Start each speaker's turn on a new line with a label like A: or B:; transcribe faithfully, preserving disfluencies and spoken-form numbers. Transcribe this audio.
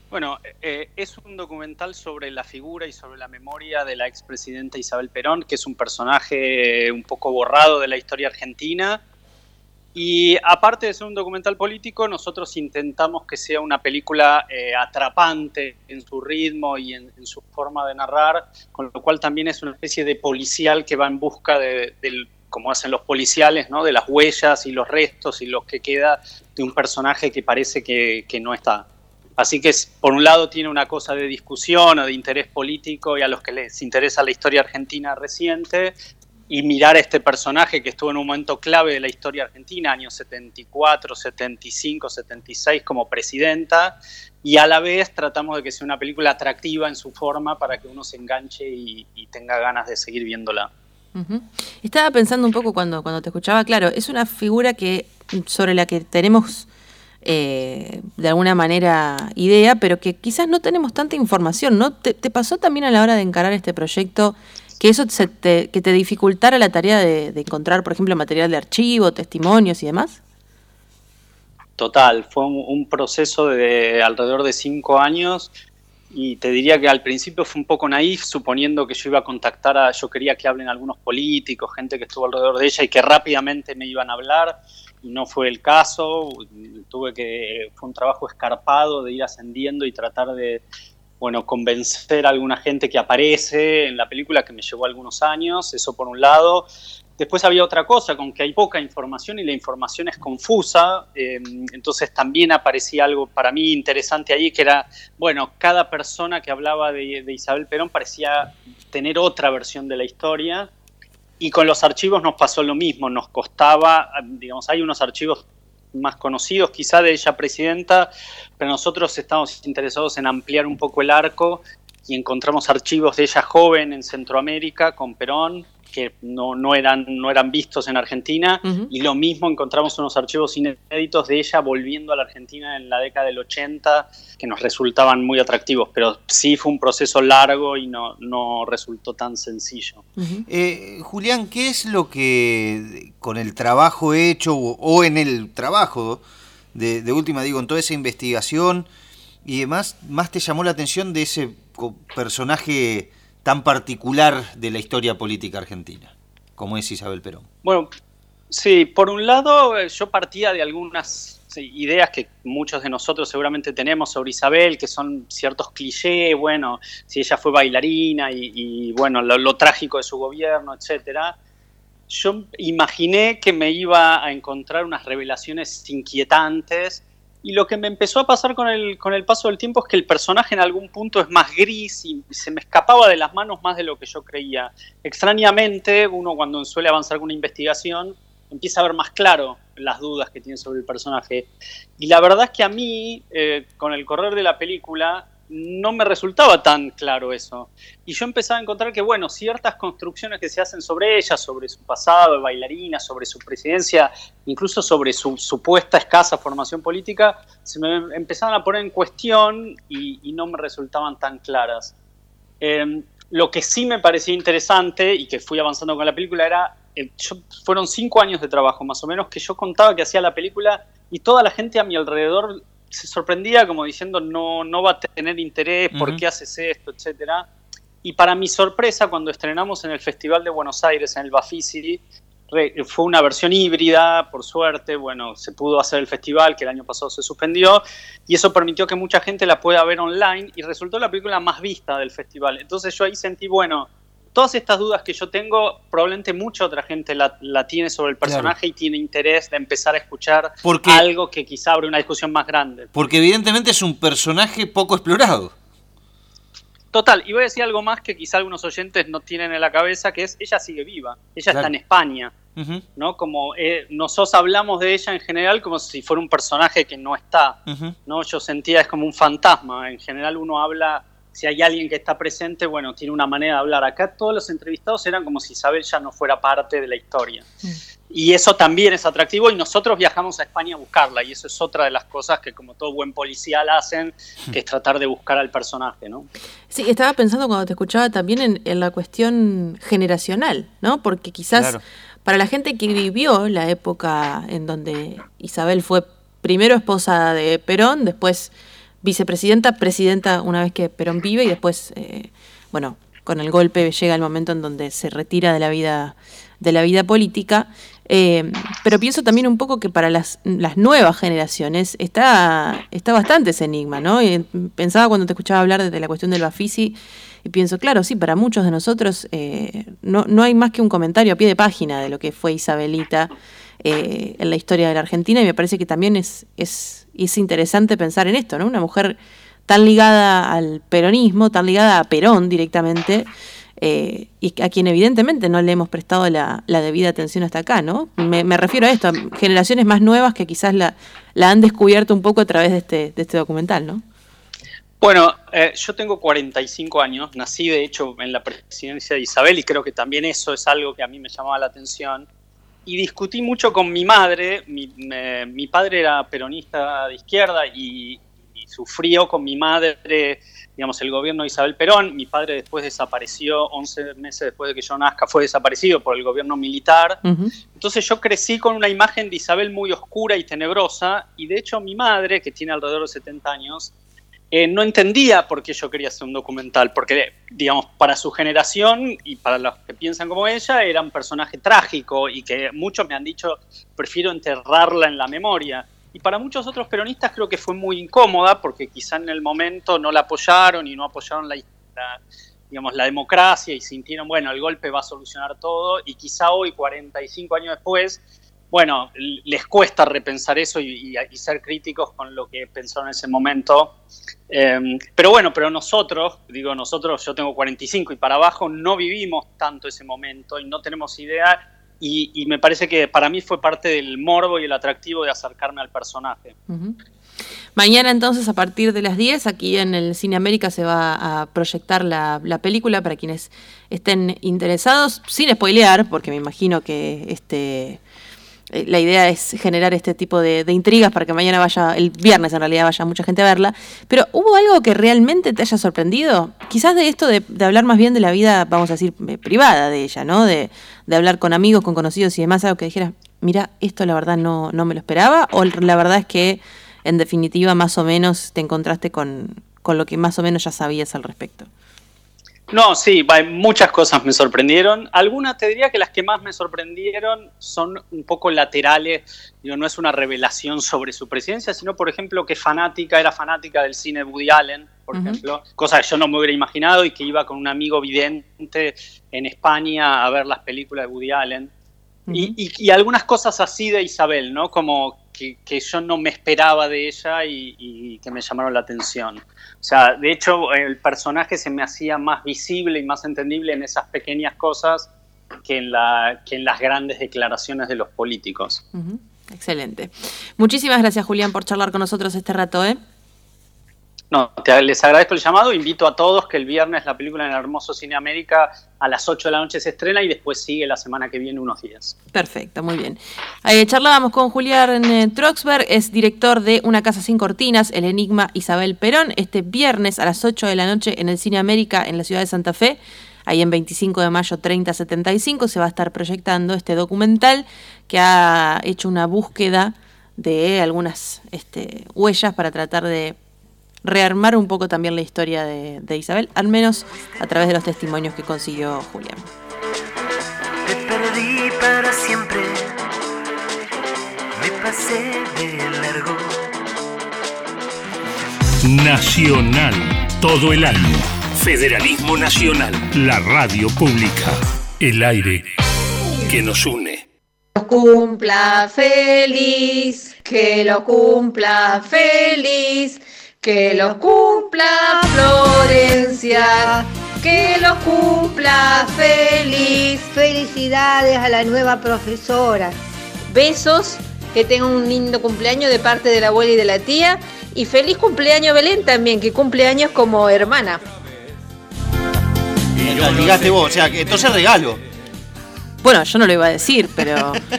A: Bueno, eh, es un documental sobre la figura y sobre la memoria de la expresidenta Isabel Perón, que es un personaje un poco borrado de la historia argentina. Y aparte de ser un documental político, nosotros intentamos que sea una película eh, atrapante en su ritmo y en, en su forma de narrar, con lo cual también es una especie de policial que va en busca de, de como hacen los policiales, ¿no? De las huellas y los restos y lo que queda de un personaje que parece que, que no está. Así que, por un lado, tiene una cosa de discusión o de interés político y a los que les interesa la historia argentina reciente, y mirar a este personaje que estuvo en un momento clave de la historia argentina, años setenta y cuatro, setenta y cinco, setenta y seis, como presidenta, y a la vez tratamos de que sea una película atractiva en su forma para que uno se enganche y, y tenga ganas de seguir viéndola.
B: Uh-huh. Estaba pensando un poco cuando, cuando te escuchaba, claro, es una figura que sobre la que tenemos eh, de alguna manera idea, pero que quizás no tenemos tanta información, ¿no? ¿Te, te pasó también a la hora de encarar este proyecto que eso se te, que te dificultara la tarea de, de encontrar, por ejemplo, material de archivo, testimonios y demás?
A: Total, fue un, un proceso de alrededor de cinco años y te diría que al principio fue un poco naif, suponiendo que yo iba a contactar a, yo quería que hablen algunos políticos, gente que estuvo alrededor de ella y que rápidamente me iban a hablar, y no fue el caso. Tuve que, fue un trabajo escarpado de ir ascendiendo y tratar de, bueno, convencer a alguna gente que aparece en la película, que me llevó algunos años, eso por un lado. Después había otra cosa, con que hay poca información y la información es confusa, eh, entonces también aparecía algo para mí interesante ahí, que era, bueno, cada persona que hablaba de, de Isabel Perón parecía tener otra versión de la historia, y con los archivos nos pasó lo mismo, nos costaba, digamos, hay unos archivos más conocidos quizá de ella presidenta, pero nosotros estamos interesados en ampliar un poco el arco y encontramos archivos de ella joven en Centroamérica con Perón que no, no, eran, no eran vistos en Argentina, uh-huh. Y lo mismo encontramos unos archivos inéditos de ella volviendo a la Argentina en la década del ochenta que nos resultaban muy atractivos, pero sí fue un proceso largo y no, no resultó tan sencillo.
C: Uh-huh. Eh, Julián, ¿qué es lo que con el trabajo hecho o, o en el trabajo de, de última, digo, en toda esa investigación y demás, más te llamó la atención de ese personaje tan particular de la historia política argentina, como es Isabel Perón?
A: Bueno, sí, por un lado yo partía de algunas sí, ideas que muchos de nosotros seguramente tenemos sobre Isabel, que son ciertos clichés, bueno, si ella fue bailarina y, y bueno, lo, lo trágico de su gobierno, etcétera. Yo imaginé que me iba a encontrar unas revelaciones inquietantes, y lo que me empezó a pasar con el, con el paso del tiempo es que el personaje en algún punto es más gris y se me escapaba de las manos más de lo que yo creía. Extrañamente, uno cuando suele avanzar con una investigación empieza a ver más claro las dudas que tiene sobre el personaje. Y la verdad es que a mí, eh, con el correr de la película, no me resultaba tan claro eso. Y yo empezaba a encontrar que, bueno, ciertas construcciones que se hacen sobre ella, sobre su pasado de bailarina, sobre su presidencia, incluso sobre su supuesta escasa formación política, se me empezaban a poner en cuestión y, y no me resultaban tan claras. Eh, lo que sí me parecía interesante y que fui avanzando con la película era, eh, yo, fueron cinco años de trabajo más o menos que yo contaba que hacía la película y toda la gente a mi alrededor se sorprendía como diciendo no, no va a tener interés, ¿por uh-huh. qué haces esto?, etcétera. Y para mi sorpresa, cuando estrenamos en el Festival de Buenos Aires, en el Bafisi, fue una versión híbrida, por suerte, bueno, se pudo hacer el festival, que el año pasado se suspendió, y eso permitió que mucha gente la pueda ver online, y resultó la película más vista del festival. Entonces yo ahí sentí, bueno, todas estas dudas que yo tengo, probablemente mucha otra gente la, la tiene sobre el personaje, claro, y tiene interés de empezar a escuchar porque, algo que quizá abre una discusión más grande.
C: Porque evidentemente es un personaje poco explorado.
A: Total, y voy a decir algo más que quizá algunos oyentes no tienen en la cabeza, que es, ella sigue viva, ella claro. está en España, uh-huh. ¿no? Como eh, nosotros hablamos de ella en general como si fuera un personaje que no está, uh-huh. ¿no? Yo sentía es como un fantasma, en general uno habla, si hay alguien que está presente, bueno, tiene una manera de hablar. Acá todos los entrevistados eran como si Isabel ya no fuera parte de la historia. Mm. Y eso también es atractivo, y nosotros viajamos a España a buscarla, y eso es otra de las cosas que como todo buen policial hacen, que es tratar de buscar al personaje, ¿no?
B: Sí, estaba pensando cuando te escuchaba también en, en la cuestión generacional, ¿no? Porque quizás claro. para la gente que vivió la época en donde Isabel fue primero esposa de Perón, después vicepresidenta, presidenta una vez que Perón vive y después, eh, bueno, con el golpe llega el momento en donde se retira de la vida, de la vida política. Eh, pero pienso también un poco que para las, las nuevas generaciones está, está bastante ese enigma, ¿no? Y pensaba cuando te escuchaba hablar de la cuestión del Bafisi y pienso, claro, sí, para muchos de nosotros eh, no, no hay más que un comentario a pie de página de lo que fue Isabelita eh, en la historia de la Argentina, y me parece que también es, es, es interesante pensar en esto, ¿no? Una mujer tan ligada al peronismo, tan ligada a Perón directamente, Eh, y a quien evidentemente no le hemos prestado la, la debida atención hasta acá, ¿no? Me, me refiero a esto, a generaciones más nuevas que quizás la, la han descubierto un poco a través de este, de este documental, ¿no?
A: Bueno, eh, yo tengo cuarenta y cinco años, nací de hecho en la presidencia de Isabel y creo que también eso es algo que a mí me llamaba la atención. Y discutí mucho con mi madre, mi, me, mi padre era peronista de izquierda y, y sufrió con mi madre, digamos, el gobierno de Isabel Perón. Mi padre después desapareció, once meses después de que yo nazca, fue desaparecido por el gobierno militar. Uh-huh. Entonces yo crecí con una imagen de Isabel muy oscura y tenebrosa, y de hecho mi madre, que tiene alrededor de setenta años, eh, no entendía por qué yo quería hacer un documental, porque, digamos, para su generación y para los que piensan como ella, era un personaje trágico y que muchos me han dicho, prefiero enterrarla en la memoria. Y para muchos otros peronistas creo que fue muy incómoda porque quizá en el momento no la apoyaron y no apoyaron la, la, digamos, la democracia y sintieron, bueno, el golpe va a solucionar todo, y quizá hoy, cuarenta y cinco años después, bueno, les cuesta repensar eso y, y, y ser críticos con lo que pensaron en ese momento. Eh, pero bueno, pero nosotros, digo nosotros, yo tengo cuarenta y cinco y para abajo, no vivimos tanto ese momento y no tenemos idea. Y, y me parece que para mí fue parte del morbo y el atractivo de acercarme al personaje.
B: Uh-huh. Mañana entonces a partir de las diez aquí en el Cine América se va a proyectar la, la película para quienes estén interesados, sin spoilear, porque me imagino que este eh, la idea es generar este tipo de, de intrigas para que mañana vaya, el viernes en realidad vaya mucha gente a verla. Pero ¿hubo algo que realmente te haya sorprendido? Quizás de esto de, de hablar más bien de la vida, vamos a decir, privada de ella, ¿no? De, de hablar con amigos, con conocidos y demás, algo que dijeras, mira, esto la verdad no, no me lo esperaba, o la verdad es que en definitiva más o menos te encontraste con, con lo que más o menos ya sabías al respecto.
A: No, sí, muchas cosas me sorprendieron. Algunas te diría que las que más me sorprendieron son un poco laterales. Digo, no es una revelación sobre su presidencia, sino, por ejemplo, que fanática, era fanática del cine de Woody Allen, por uh-huh. ejemplo, cosa que yo no me hubiera imaginado, y que iba con un amigo vidente en España a ver las películas de Woody Allen. Uh-huh. Y, y, y algunas cosas así de Isabel, ¿no? Como que, que yo no me esperaba de ella y, y que me llamaron la atención. O sea, de hecho, el personaje se me hacía más visible y más entendible en esas pequeñas cosas que en, la, que en las grandes declaraciones de los políticos.
B: Uh-huh. Excelente. Muchísimas gracias, Julián, por charlar con nosotros este rato, ¿eh?
A: No, te, les agradezco el llamado. Invito a todos que el viernes la película en el hermoso Cine América a las ocho de la noche se estrena y después sigue la semana que viene unos días.
B: Perfecto, muy bien. Eh, charlábamos con Julián eh, Troxberg, es director de Una casa sin cortinas, El enigma Isabel Perón, este viernes a las ocho de la noche en el Cine América en la ciudad de Santa Fe. Ahí en veinticinco de mayo treinta setenta y cinco se va a estar proyectando este documental que ha hecho una búsqueda de algunas este, huellas para tratar de rearmar un poco también la historia de, de Isabel, al menos a través de los testimonios que consiguió Julián.
D: Te perdí para siempre, me pasé de largo.
E: Nacional, todo el año. Federalismo Nacional, la radio pública, el aire que nos une.
F: Que lo cumpla feliz, que lo cumpla feliz, que lo cumpla Florencia, que lo cumpla feliz.
G: Felicidades a la nueva profesora.
F: Besos, que tenga un lindo cumpleaños de parte de la abuela y de la tía. Y feliz cumpleaños Belén también, que cumple años como hermana.
C: Y lo ligaste vos, o sea, que entonces regalo.
B: Bueno, yo no lo iba a decir, pero